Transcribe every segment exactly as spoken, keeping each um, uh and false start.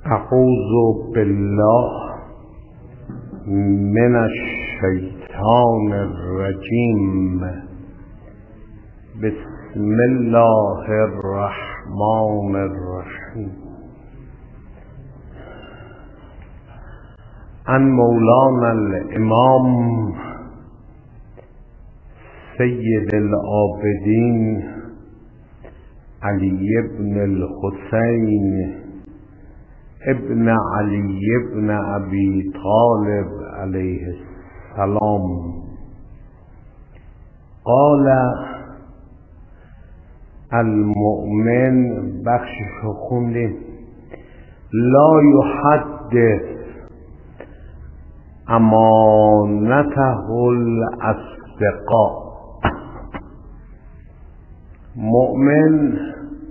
اعوذ بالله من الشیطان الرجیم. بسم الله الرحمن الرحیم. عن مولانا الامام سید العابدین علی ابن الحسین ابن علی ابن ابی طالب علیه السلام قال المؤمن، بخشش خوندیم، لا یحدث امانته الاصدقاء. مؤمن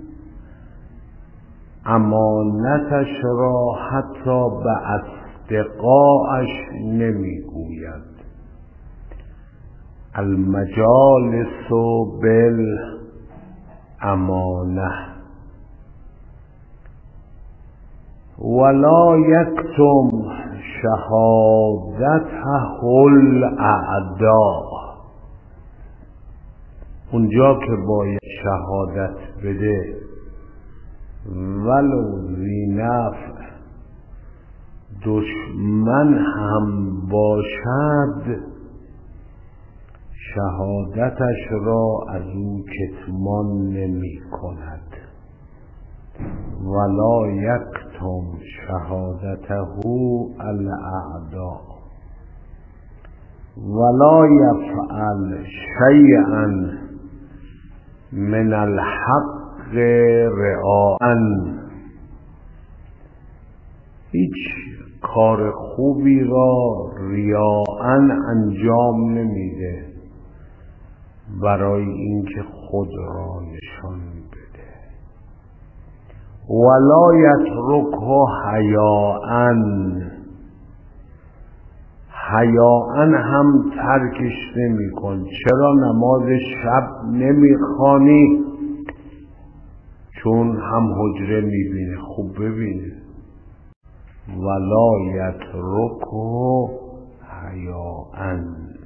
امانتش را حتی به اصدقائش نمیگوید. المجالس بالامانه ولا یکتم شهادته الاعداء. اونجا که باید شهادت بده ولو ذی نفع، دشمن هم باشد، شهادتش را از او کتمان نمی کند. ولا یکتم شهادته الاعداء ولا یفعل شیئا من الحق رعاء. هیچ کار خوبی را ریاء انجام نمیده برای اینکه خود را نشان بده. ولا یترکه حیاء، حیاء هم ترکش نمی کن. چرا نماز شب نمی خوانی؟ چون هم حجره میبینه، خوب ببینه. ولا یترکه حیاء.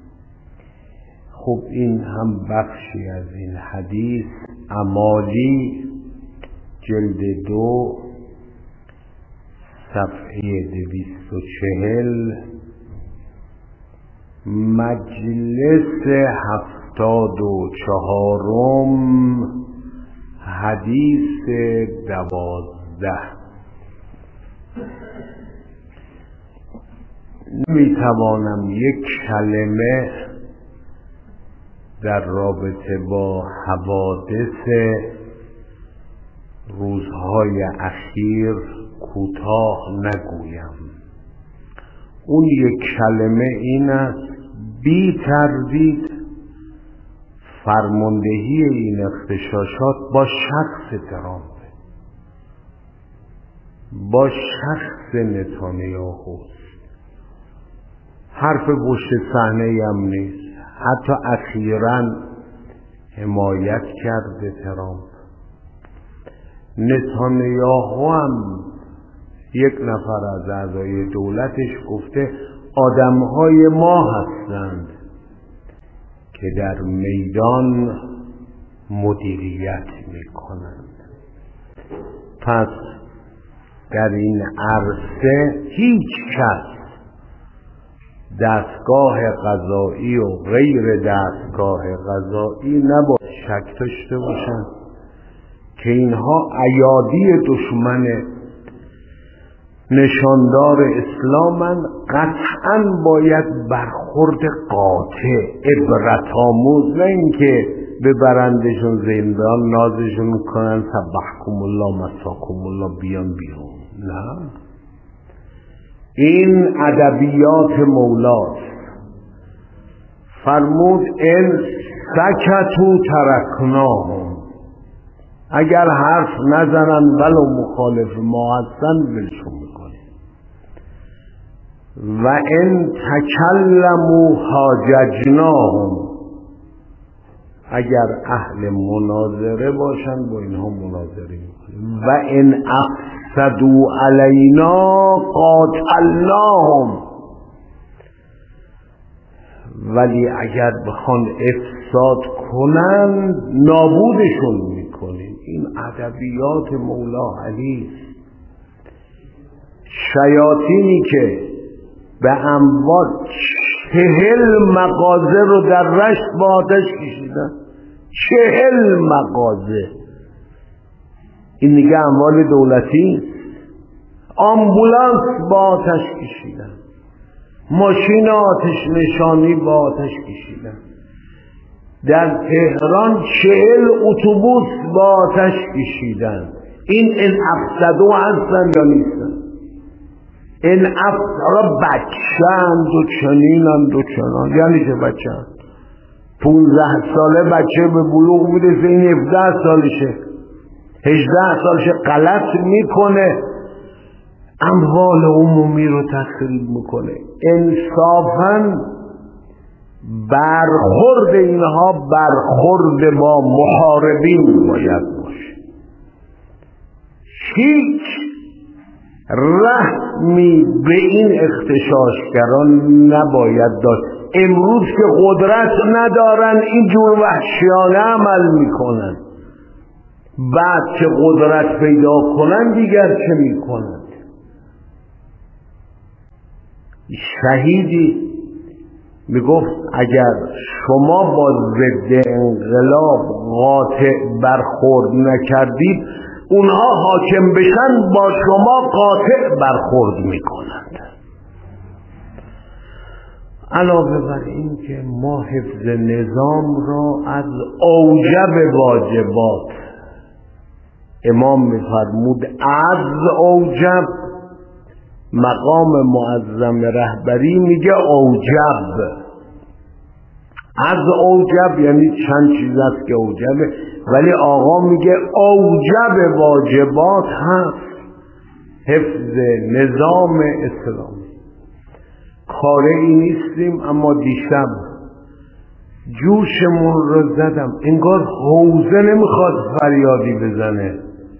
خب این هم بخشی از این حدیث. امالی جلد دو صفحه دویست و چهل، مجلس هفتاد و چهارم، حدیث دوازده. نمیتوانم یک کلمه در رابطه با حوادث روزهای اخیر کوتاه نگویم. اون یک کلمه این است: بی تردید فرماندهی این اغتشاشات با شخص ترامپ، با شخص نتانیاهو، حرف پشت صحنه هم نیست. حتی اخیراً حمایت کرده ترامپ. نتانیاهو هم یک نفر از اعضای دولتش گفته آدمهای ما هستند که در میدان مدیریت میکنند. پس در این عرصه هیچ کس، دستگاه قضایی و غیر دستگاه قضایی، نباید شک داشته باشند که اینها ایادی دشمن نشاندار اسلامن. قطعاً باید برخورد قاطع، عبرت آموز، نه اینکه ببرندشون زندان، نازشون کنن سبحکم الله مساکم الله بیان بیرون. نه، این ادبیات مولاست. فرمود ان سکتوا ترکناهم، اگر حرف نزنن ولو مخالف ما هستن ولشون میکنه. و ان تکلموا حاججناهم، اگر اهل مناظره باشن با اینها مناظره میکنیم. و ان افسدوا علینا قاتلناهم، ولی اگر بخوان افساد کنن نابودشون میکنیم. این ادبیات مولا علی. شیاطینی که به اموال چهل مغازه رو در رشت با آتش کشیدن، چهل مغازه، این دیگه اموال دولتی. آمبولانس با آتش کشیدن، ماشین آتش نشانی با آتش کشیدن. در تهران چهل اتوبوس با آتش کشیدن. این ان افسدو هستن یا نیستن؟ ان افسد بچه‌اند و چنینند و چنان. یعنی چه بچه‌اند؟ پونزده ساله بچه به بلوغ میرسه، این هفده سالشه، هجده سالشه، غلط میکنه، اموال عمومی رو تخریب میکنه. انصافاً برخورد اینها برخورد با محاربین باید باشه. هیچ رحمی به این اغتشاشگران نباید داشت. امروز که قدرت ندارن اینجور وحشیانه عمل میکنن، بعد که قدرت پیدا کنن دیگر چه میکنن؟ شهیدی میگفت اگر شما با ضد انقلاب قاطع برخورد نکردید، اونها حاکم بشن با شما قاطع برخورد میکنند. علاوه بر این که ما حفظ نظام را از اوجب واجبات، امام میفرمود از اوجب، مقام معظم رهبری میگه اوجب. از اوجب یعنی چند چیز است که اوجبه، ولی آقا میگه اوجب واجبات هست حفظ نظام اسلامی. کاره ای نیستیم، اما دیشب جوشمون رو زدم، انگار حوزه نمیخواد فریادی بزنه.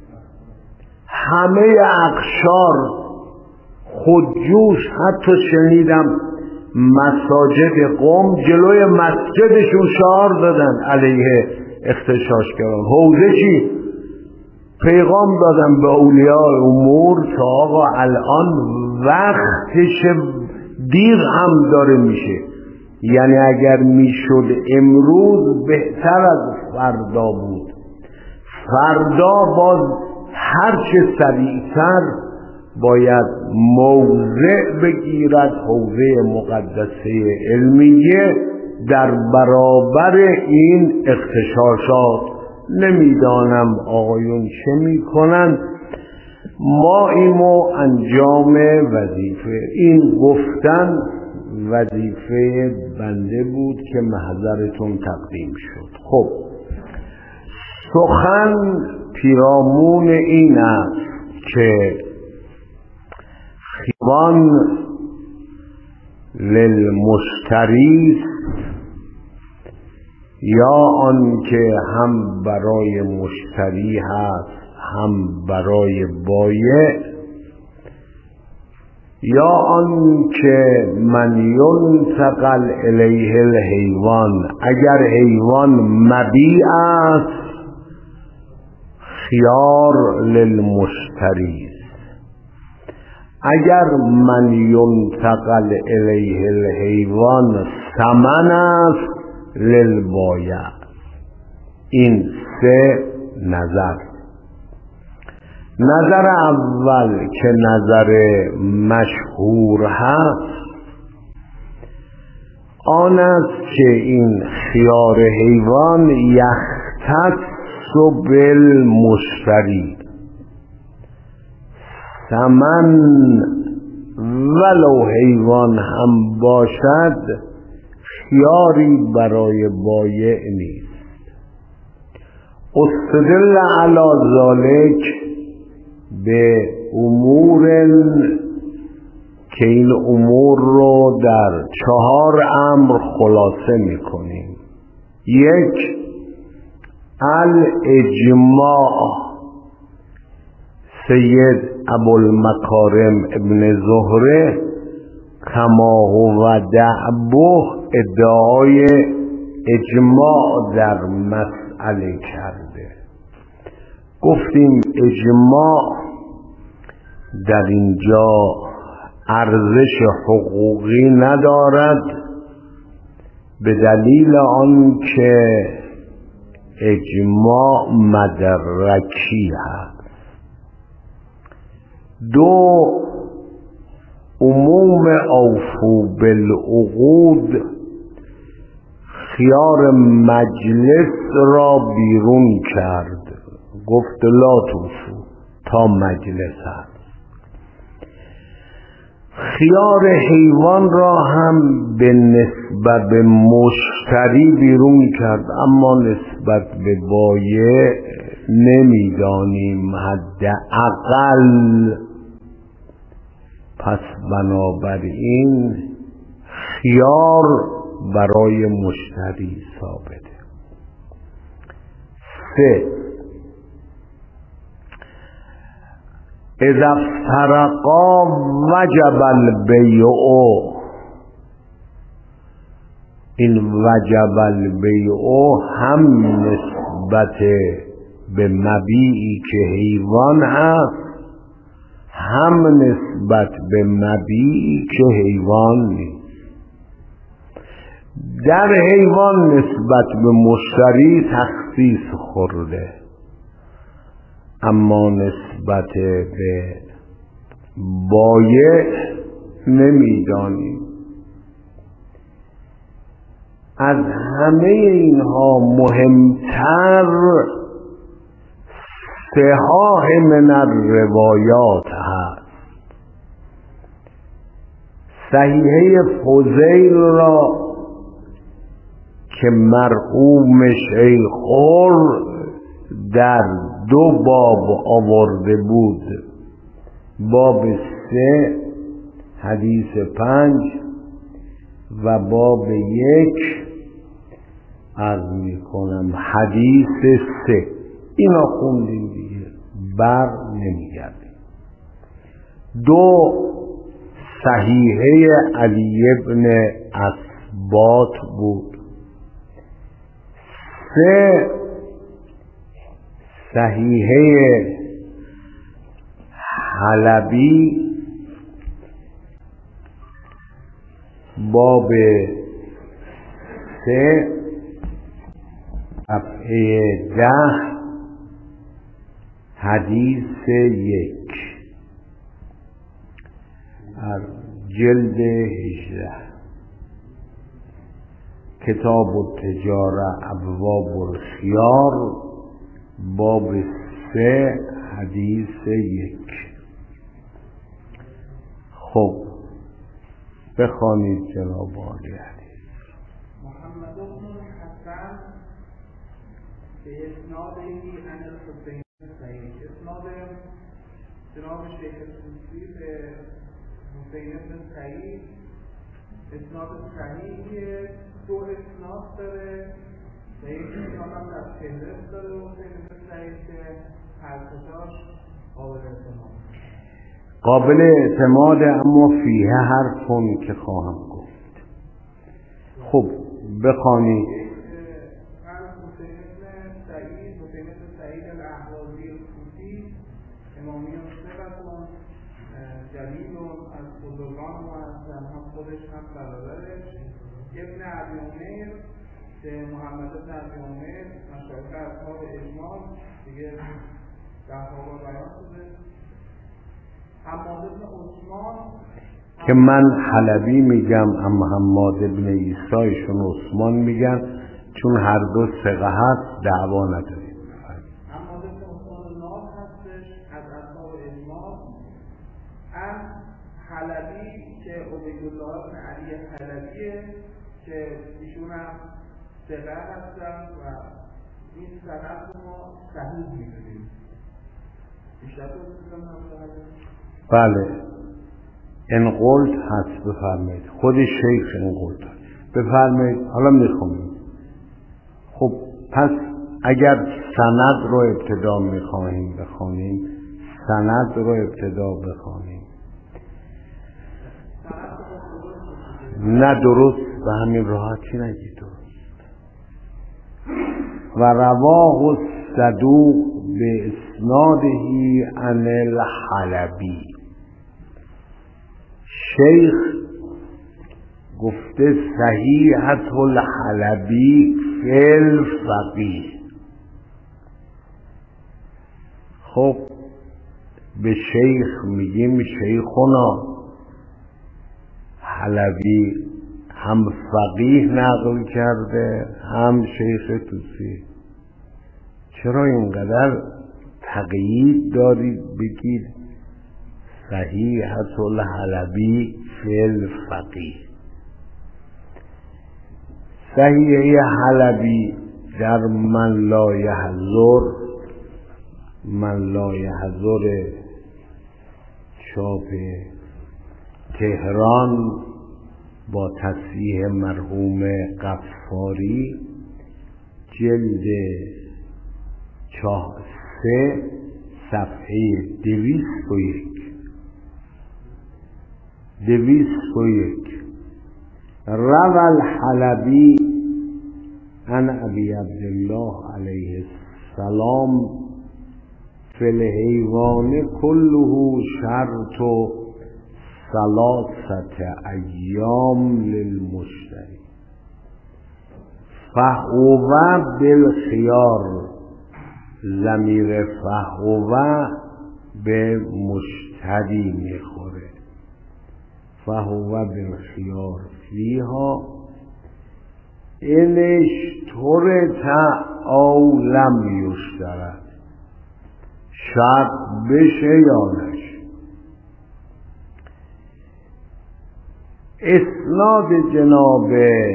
همه اقشار خودجوش، حتی شنیدم مساجد قم جلوی مسجدشون شعار دادن علیه اغتشاشگران. حوزه چی؟ پیغام دادن به اولیاء امور تا آقا الان وقتش دیر هم داره میشه، یعنی اگر میشد امروز بهتر از فردا بود. فردا باز هرچه سریعتر باید موضع بگیرد حوزه مقدسه علمیه در برابر این اغتشاشات. نمیدانم آقایون چه میکنن، ما ایمو انجام وظیفه. این گفتن وظیفه بنده بود که محضرتون تقدیم شد. خب سخن پیرامون این است که خیوان للمشتری یا آن که هم برای مشتری هست هم برای بایع، یا آن که من ینتقل الیه الحیوان، اگر حیوان مبیع است خیار للمشتری، اگر من ینتقل الیه الحیوان ثمن است للبایع. این سه نظر. نظر اول که نظر مشهور هست آن است که این خیار حیوان یختص بالمشتری، ثمن ولو حیوان هم باشد خیاری برای بایع نیست. استدل علی ذالک به امور که این امور رو در چهار امر خلاصه میکنیم. یک، الاجماع. سید ابوالمکارم ابن زهره کما هو دعبه ادعای اجماع در مسئله کرده. گفتیم اجماع در اینجا ارزش حقوقی ندارد، به دلیل آنکه اجماع مدرکی هست. دو، عموم اوفو بالعقود خیار مجلس را بیرون کرد، گفت لا توفو تا مجلس هست. خیار حیوان را هم به نسبت به مشتری بیرون کرد، اما نسبت به بایع نمیدانیم حداقل. پس بنابراین خیار برای مشتری ثابته. سه، اذا افترقا وجب البیع. این وجب البیع هم نسبت به مبیعی که حیوان هست، هم نسبت به مبیعی که حیوان نیست. در حیوان نسبت به مشتری تخصیص خورده، اما نسبت به بایع نمیدانیم. از همه اینها مهمتر صحاح من الروایات هست. صحیحه فضیل را که مرحوم شیخ در دو باب آورده بود، باب سه حدیث پنج و باب یک عرض می کنم حدیث سه، اینا خوندیم دیگه، بر نمیگردیم. دو، صحیحه علی ابن اثبات بود. سه، صحیحه حلبی باب سه صفحه ده حدیث یک از جلد هجده. کتاب التجاره ابواب الخیار باب سه حدیث یک. خب بخوانید جناب عالی حدیث. محمد بن الحسن به اسناده عن الحسین سعید. اسناد جناب شیخ طوسی به حسین بن سعید اسناد صحیحیه. دو اسناد داره و یک اسناد هم در فهرست داره حسین بن سعید که هر کجاش قابل اعتماد قابل اعتماد اما فیه حرفون که خواهم گفت. خب بخوانید. از حسین بن سعید حسین بن سعید الاهوازی الطوسی امامی ثقتون جلیل از بزرگان معظم، هم خودش هم برادرش. ابن ابی عمر که محمد بن ابی عمر مشایخ اصحاب اجماع دیگه در واقع بیان شده. حماد بن عثمان که من حلبی میگم اما حماد بن عیسایشون عثمان میگن، چون هر دو ثقه هست دعوا نداریم. حماد بن عثمان ناب هستش از اصحاب اجماع. از حلبی که عبیدالله بن علی حلبیه که ایشون هم ثقه هستن و این سند رو ما صحیح میدونیم. بیشتر دوستان هم بله انقلت هست. بفرمایید خود شیخ انقلت بفرمایید. حالا میخونیم. خب پس اگر سند رو ابتدا میخواهیم بخونیم، سند رو ابتدا بخوانیم. نه درست به همین راحتی نگی درست. و رواه صدوق به اسنادهی عن الحلبی. شیخ گفته صحیحة الحلبی فی الفقیه. خب به شیخ میگیم شیخنا. حلبی هم فقیه نقل کرده هم شیخ توسی. چرا اینقدر تقیید دارید بگید صحیحة الحلبی فی الفقیه؟ صحیحه حلبی در من لا یحضر، من لا یحضر چاپ تهران با تصحیح مرحوم غفاری، جلد چاه سه صفحه دویست و یک دویست و یک. روى الحلبی عن ابی عبدالله علیه السلام فی الحیوان کله شرط ثلاثة ایام للمشتری فهو بالخیار. ضمیر فهو به مشتری میخوره. فهو بالخیار فیها ان اشترط او لم یشترط. شرط بشه یا نشه. اسناد جناب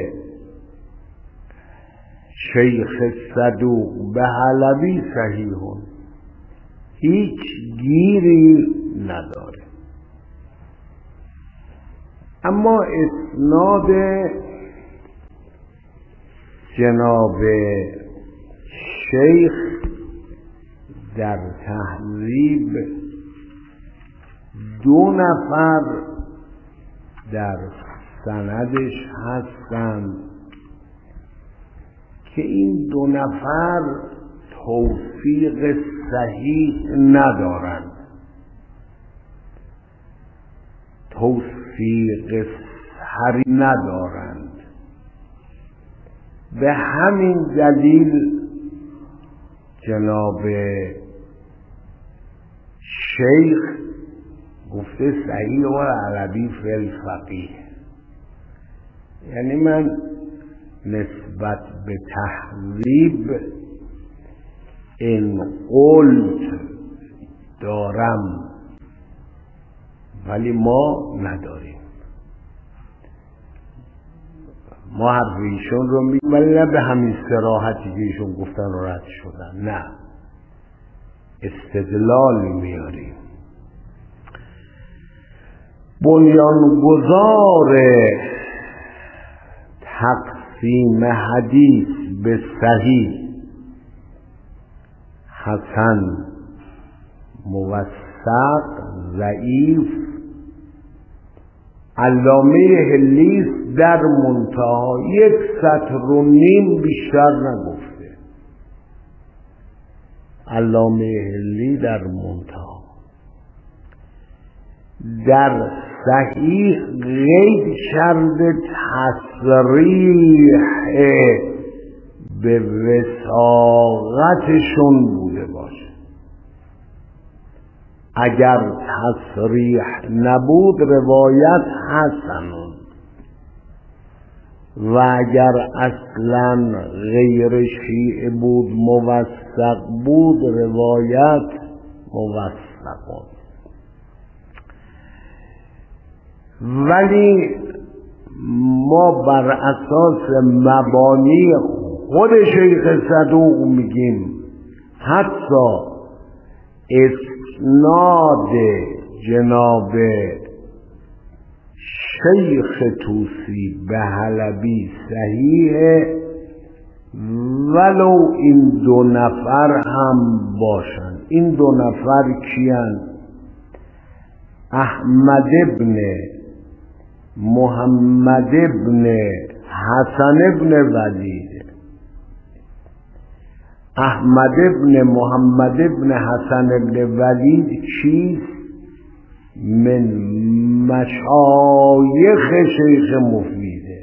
شیخ صدوق به حلبی صحیحون، هیچ گیری نداره. اما اسناد جناب شیخ در تهذیب دو نفر در سندش هستند که این دو نفر توفیق صحیح ندارند. توفیق صحیح ندارند. به همین دلیل جناب شیخ گفته صحیح و حلبی فی الفقیه. یعنی من نسبت به تهذیب این قلت دارم ولی ما نداریم. ما حرف ایشون رو میگیم ولی نه به همین صراحتی که ایشون گفتن رو رد شدن، نه، استدلال میاریم. بنیانگذار تقسیم حدیث به صحیح، حسن، موثق، ضعیف، علامه هلیس در منتها یک سطر و نیم بیشتر نگفته. علامه هلی در منتها در صحیح غیر کرده تصریح به وثاقتشون بوده باشه. اگر تصریح نبود روایت حسنون و اگر اصلا غیر شیعه بود موثق بود روایت موثقون. ولی ما بر اساس مبانی خود شیخ صدوق میگیم حتی اسناد جناب شیخ توسی به حلبی صحیحه ولو این دو نفر هم باشن. این دو نفر کیان؟ احمد ابن محمد ابن حسن ابن ولید. احمد ابن محمد ابن حسن ابن ولید چیست؟ من مشایخ شیخ مفیده.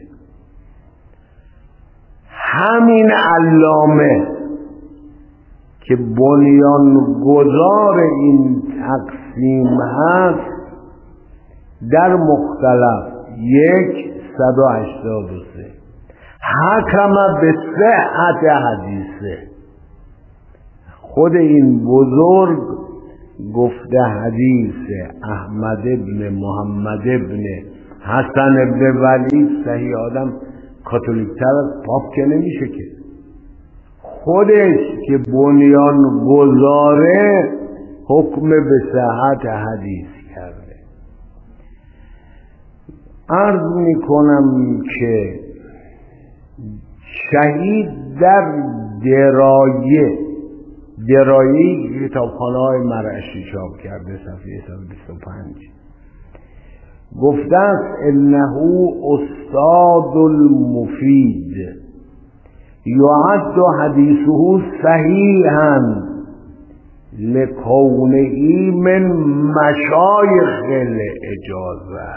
همین علامه که بنیانگذار این تقسیم هست در مختلف یک صد و هشتاد و سه حکم به صحت حدیثه. خود این بزرگ گفته حدیث احمد ابن محمد ابن حسن ابن ولید صحیح. آدم کاتولیکتر از پاپ که نمیشه که. خودش که بنیان گذاره حکم به صحت حدیث کرده. عرض می کنم که شهید در درایه درایه کتابخانه های مرعشی چاپ کرده صفحه صد و بیست و پنج گفته است انه استاد المفید یعد حدیثه صحیحا لکونه من مشایخ الاجازه.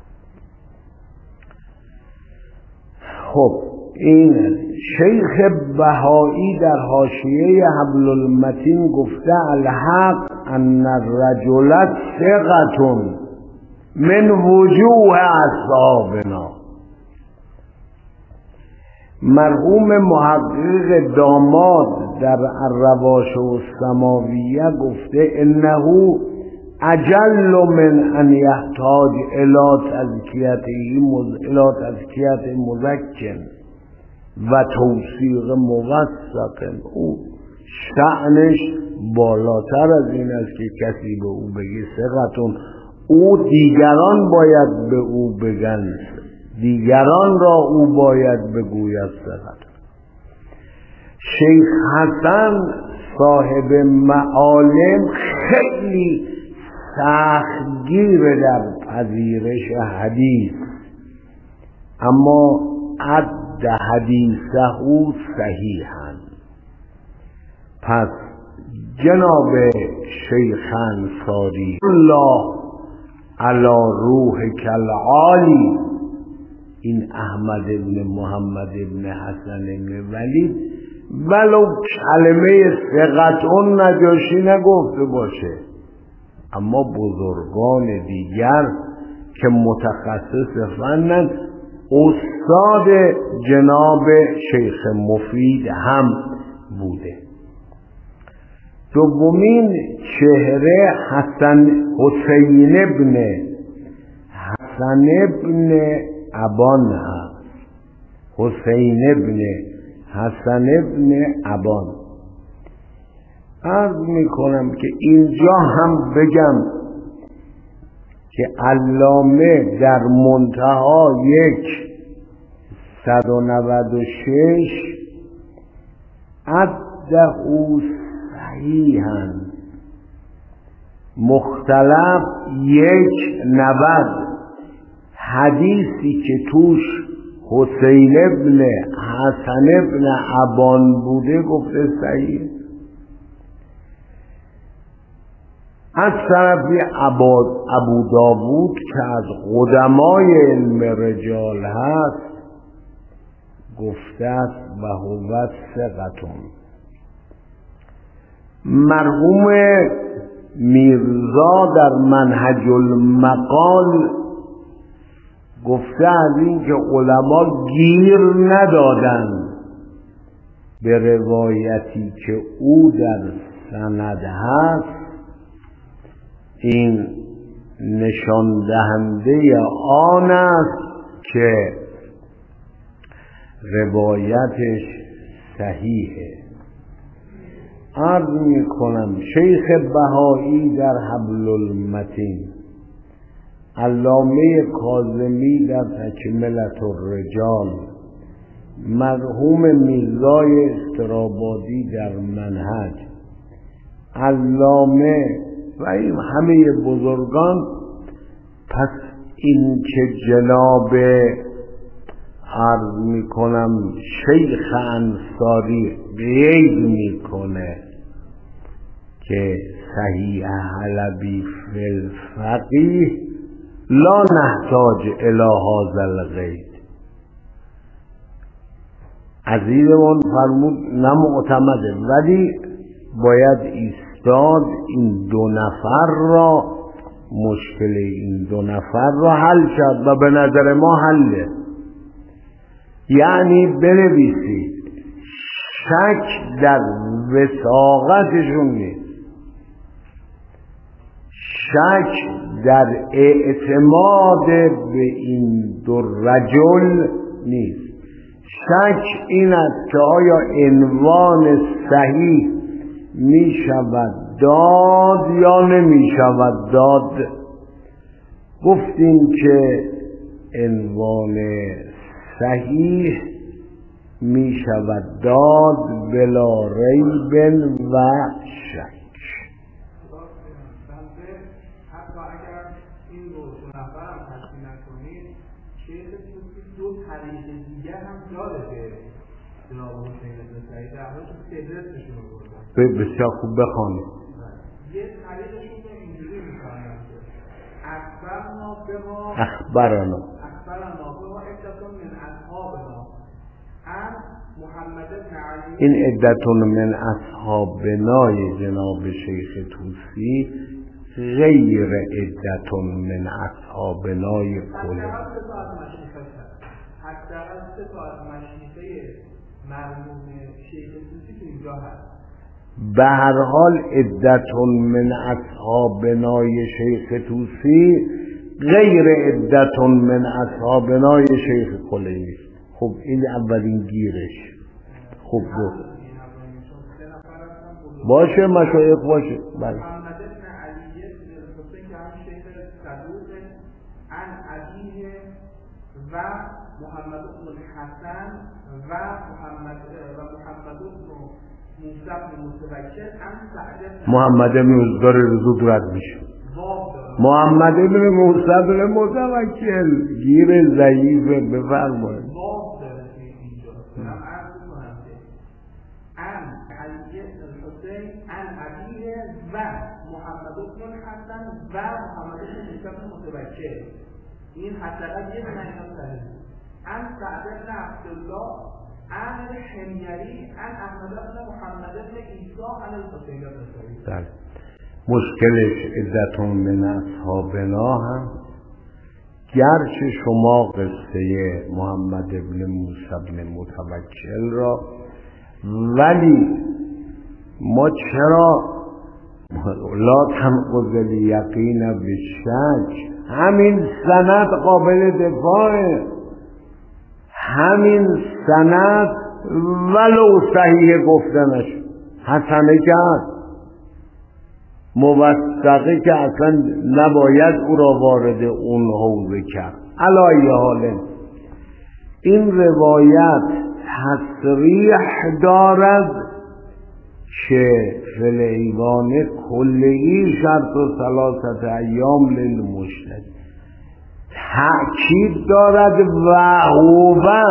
خب این شیخ بهایی در حاشیه حبل المتین گفته الحق ان الرجل ثقة من وجوه اصحابنا. مرحوم محقق داماد در الرواشع السماویه گفته انه اجل من ان یحتاج الی تزکیته الی تزکیت مزکن و توثیق موثق. او شأنش بالاتر از این است که کسی به او بگه ثقتون. او دیگران باید به او بگن، دیگران را او باید بگوید ثقتون. شیخ حسن صاحب معالم خیلی سختگیر در پذیرش حدیث، اما عد حدیثه صحیحا. پس جناب شیخ انصاری الله علی روح کالعالی، این احمد ابن محمد ابن حسن ابن ولید ولو کلمه ثقتون نجاشی نگفته باشه، اما بزرگان دیگر که متخصص فنن استاد جناب شیخ مفید هم بوده. دومین چهره حسن حسین ابن حسن ابن ابان هست. حسین ابن حسن ابن ابان. عرض می کنم که اینجا هم بگم که علامه در منتها یک صد و نود و شش عده او صحیحاً مختلف یک نود حدیثی که توش حسین ابن حسن ابن ابان بوده گفته صحیح. از طرفی ابو داوود که از قدمای علم رجال هست گفته است و هو ثقتون. مرحوم میرزا در منهج المقال گفته از این که علما گیر ندادن به روایتی که او در سند هست، این نشان دهنده آن است که روایتش صحیحه. عرض می کنم شیخ بهایی در حبل المتین، علامه کاظمی در تکملة الرجال، مرحوم میرزای استرابادی در منهج، علامه و این همه بزرگان پس این که جناب عرض میکنم شیخ انصاری قید میکنه که صحیح حلبی فی الفقیه لا نحتاج الی هذا القید. عزیزمون فرمود نه معتمده، ولی باید ایستاد این دو نفر را، مشکل این دو نفر را حل شد و به نظر ما حله. یعنی بنویسید شک در وثاقتشون نیست، شک در اعتماد به این دو رجل نیست. شک این است که آیا عنوان صحیح می شود داد یا نمی شود داد. گفتیم که عنوان صحیح می شود داد بلا ریب و شک. حتی اگر این رو دو نفر هم تشکیل نکنید، شیخ توسی دو طریق دیگه هم داره که جناب حسین سعید احمد فهرستشون رو بردن. بسیار خوب بخوانید. یه طریقشون رو اینجوری میکنن که اخبرنا بما اخبرنا اخبرنا بما عدتون من اصحابنا ان محمد بن علی. این عدتون من اصحابنای جناب شیخ توسی غیر عدتون من اصحابنای کل. حتی از سه ساعت مشیخه مرموم شیخ توسی تو اینجا هست. به هر حال عدتون من اصحابنای شیخ توسی غیر عدتون من اصحابنای شیخ کلینی. خب این اولین گیرش. خوب بود باشه، مشایخ باشه. بله. محمد بن علی حسین که هم شیخ صدوق عن ابیه و محمد بن حسن و محمد و محمد بن موسی بن متوکل عن سعد. محمد بن موسی رزود رد میشه. محمد بن موسی بن متوکل گیر ضعیفه. بفرمایید. باب داره اینجا. من عرض می‌کنم که عن علی الحسین عن ابیه و محمد بن حسن و محمد بن موسی بن متوکل. این حداقل یه دونه اینا داره. عن سعد بن عبدالله عن حمیری عن احمد بن محمد بن عیسی عن الحسین بن سعید. مشکلش عدتون من اصحابنا هم، گرچه شما قصه محمد بن موسی بن متوکل را، ولی ما چرا لا تنقض الیقین بالشک، همین سند قابل دفاعه، همین سند ولو صحیح گفتنش حسنه کرد، موثقه که اصلا نباید او را وارد اون حوزه کرد. علی حال این روایت تصریح دارد که فلیوان کلی شرط و ثلاثت ایام للمشتری، تأکید دارد و هوه.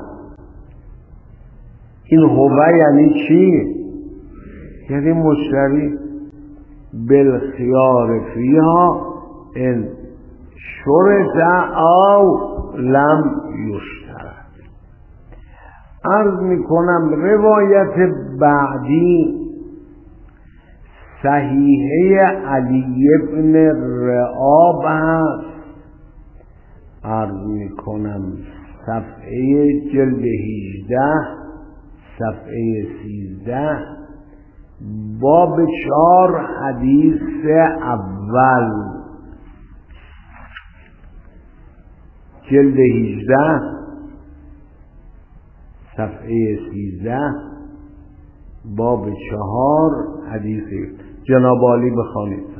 این هوه یعنی چی؟ یعنی مشتری بالخيار فيها ان شرط او لم يشترط. عرض میکنم روایت بعدی صحیحه علی ابن رعاب هست. عرض میکنم صفحه جلد هجده صفحه سیزده باب چهار حدیث اول، جلد هجده صفحه سیزده باب چهار حدیث. جناب عالی بخوانید.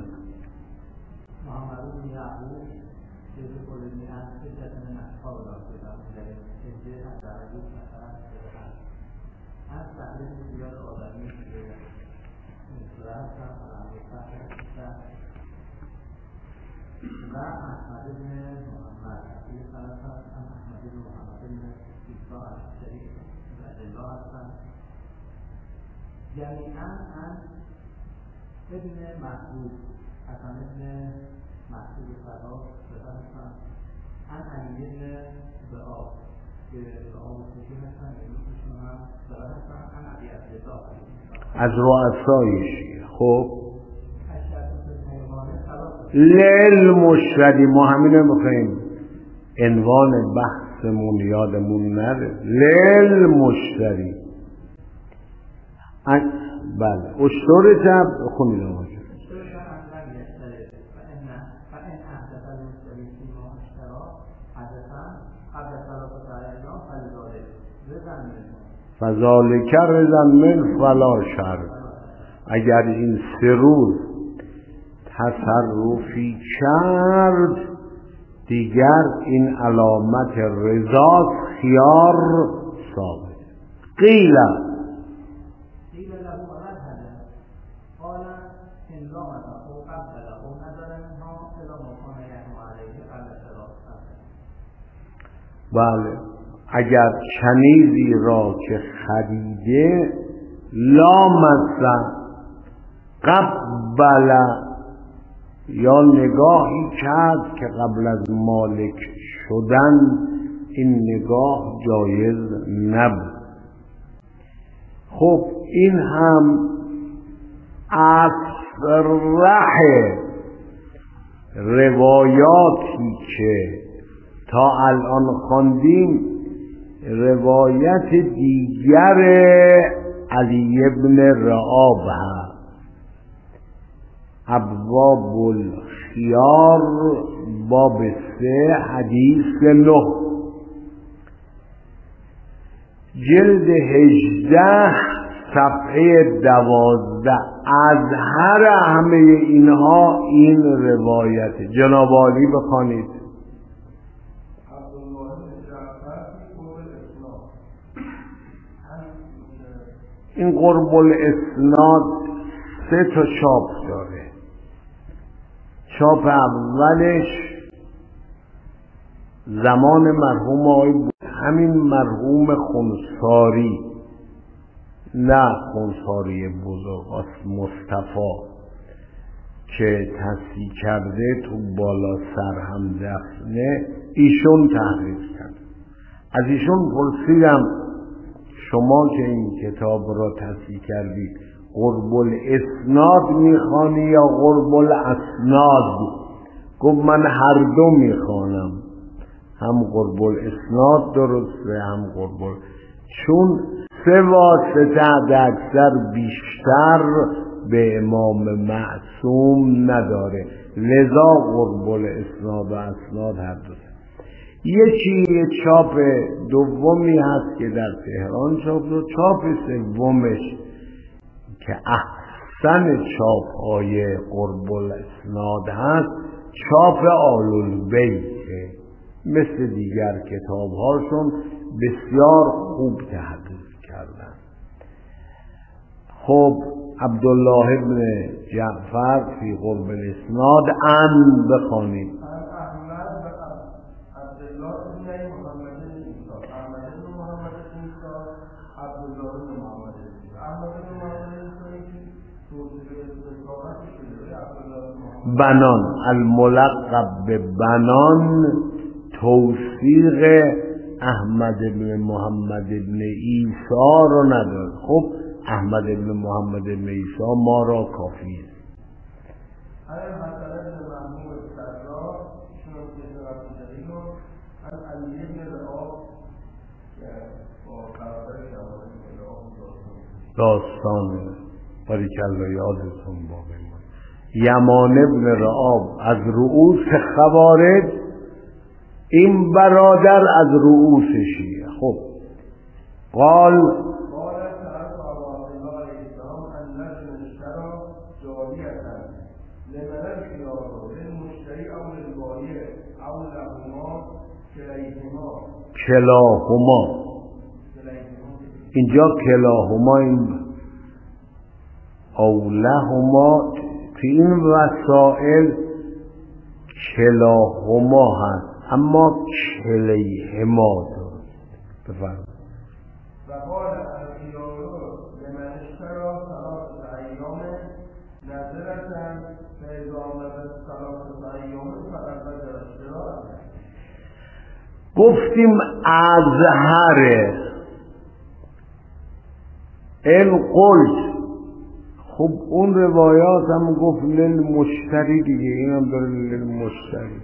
و احمد بن محمد عبدی فرسد هم احمد بن محمد بن ایسا از شریف و الله هستند جمیعا هم ابن محبوب حسن ابن محبوب فراد شده هستند هم علی ابن بآب که بآب سیشی هستند ایشون هم شده هستند هم عبی عبدالله از رؤسای شیعه. خب لیل مشردی ما همینه میخواییم عنوان بحثمون یادمون نره. لیل مشتری بله اشتر جب خونید آماده فذالک رضا من فلا شر. اگر این سه روز تصرفی کرد دیگر این علامت رضا خیار ثابت. قیل قیل له مذهب قال ان رامت او قبل او نظر منها اذا ما كان يحمل عليه قبل ثلاث. بله اگر کنیزی را که خریده لامسا قبل یا نگاهی کرد که قبل از مالک شدن این نگاه جایز نبود. خب این هم اصرح روایاتی که تا الان خواندیم روایت دیگر علی ابن رعاب هست. ابواب الخیار باب سه حدیث نه جلد هجده صفحه دوازده. از هر همه اینها این روایت جناب عالی بخوانید. این قرب الاسناد سه تا چاپ داره. چاپ اولش زمان مرحوم آقای بود، همین مرحوم خنساری، نه خنساری بزرگ مصطفی که تصحیح کرده تو بالا سر هم دفنه، ایشون تحریف کرد. از ایشون پرسیدم شما که این کتاب را تصحیح کردید قرب الاسناد میخوانی یا قرب الاسناد؟ گفت من هر دو میخوانم، هم قرب الاسناد درسته هم قرب ال... چون سه واسطه اکثر بیشتر به امام معصوم نداره، لذا قرب الاسناد و اسناد هر دو. یکی چاپ دومی هست که در تهران چاپ شد، چاپ سومش که احسن چاپ های قرب الاسناد هست چاپ آل البیت، مثل دیگر کتاب هاشون بسیار خوب تحقیق کردن. خب عبدالله ابن جعفر فی قرب الاسناد ان بخوانید. بنان الملقب به بنان توثیق احمد بن محمد بن عیسی رو نداره. خب احمد بن محمد بن عیسی ما را کافی است. داستان باریکالله یادتون باقی ماند. یمان ابن رعاب از رؤوس خوارج، این برادر از رؤوس شیعه. خب قال کلاهما، اینجا کلاهما این اولهما، که این وسائل کلاهما هست اما کلیهما درست. بفرمایید. و قال الخیار لمن اشترى ثلاثة ایام نظرة فاذا مضت ثلاثة ایام فقد وجب اشتراء. گفتیم ازهره القلت. خب اون روایات هم گفت للمشتری دیگه، این هم داره للمشتری.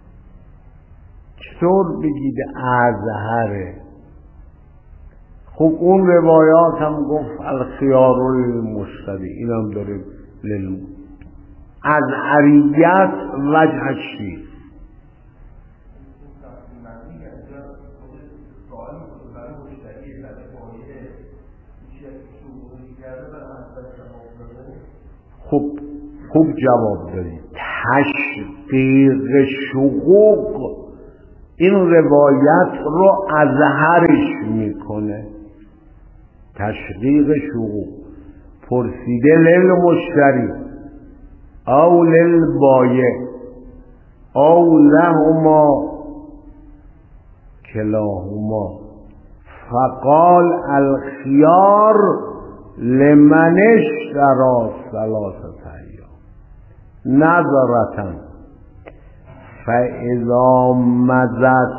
چطور بگید ازهره؟ خب اون روایات هم گفت الخیار للمشتری، این هم داره للمشتری. ازهریت وجهش چیست؟ خب خوب جواب دارید. تشقیق شقوق این روایت رو ازهرش میکنه. تشقیق شقوق پرسیده للمشتری او للبایع او لهما کلاهما فقال الخيار لمن اشترى ثلاثة ایام نظرة فاذا مضت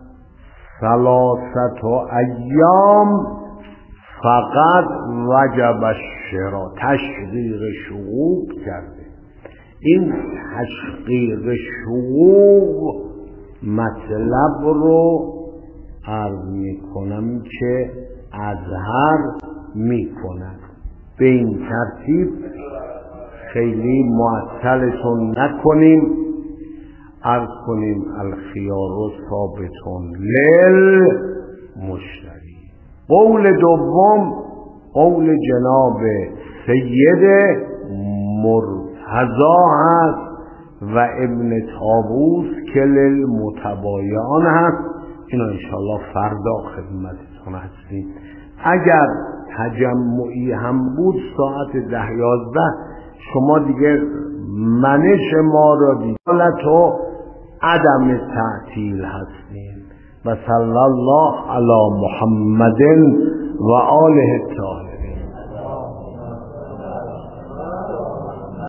ثلاثة ایام فقط وجب الشراء. تشقیق شقوق کرده. این تشقیق شقوق مطلب رو عرض می کنم که ازهر می کند. به این ترتیب خیلی معطلتون نکنیم، عرض کنیم الخیار ثابتون للمشتری. قول دوم قول جناب سید مرتضی هست و ابن طاووس که للمتبایعان هست. اینا انشاءالله فردا خدمتتون هستیم. اگر تجمعی هم بود ساعت ده یازده شما دیگه منش ما را دیدالت و عدم تعطیل هستیم. و صلی الله علی محمد و آله الطاهرین.